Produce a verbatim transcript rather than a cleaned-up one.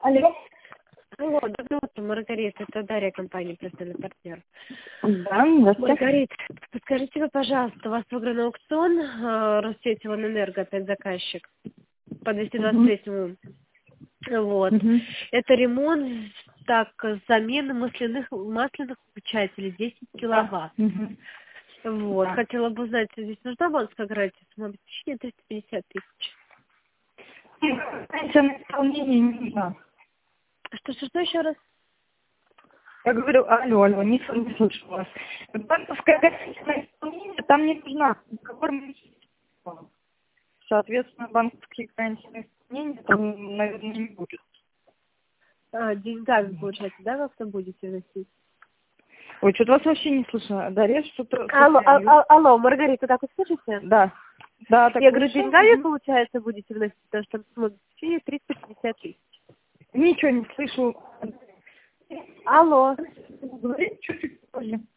Алло. Алло, доброе утро, Маргарита, это Дарья, компания «Персональный партнер». Да, здравствуйте. Маргарита, подскажите вы, пожалуйста, у вас выигран аукцион, э, Россетевэнерго, опять заказчик, по двести двадцать третьему. Вот. Мгм. Это ремонт, так, замена масляных, масляных выключателей, десять киловатт. Мгм. Вот. Да. Хотела бы узнать, здесь нужна банковская гарантия? Может, в течение триста пятьдесят тысяч. Гарантия на исполнение не нужна. Что, что, что еще раз? Я говорю, алло, алло, не, слышу- не слышу вас. Банковская гарантия на исполнение там не нужна. Договор мы не подписываем. Соответственно, банковские гарантии на исполнение там, наверное, не будет. А, деньгами, получается, да, как-то будете вносить? Ой, что-то вас вообще не слышно. Дарья, что-то... Алло, а- совсем- а- алло, Маргарита, так вы слышите? Да. Да, так Я говорю, слышу. деньгами, Мгм. получается, будете вносить, потому что там сумма в течение триста пятьдесят тысяч. Ничего не слышу. Алло. Говорите чуть-чуть позже.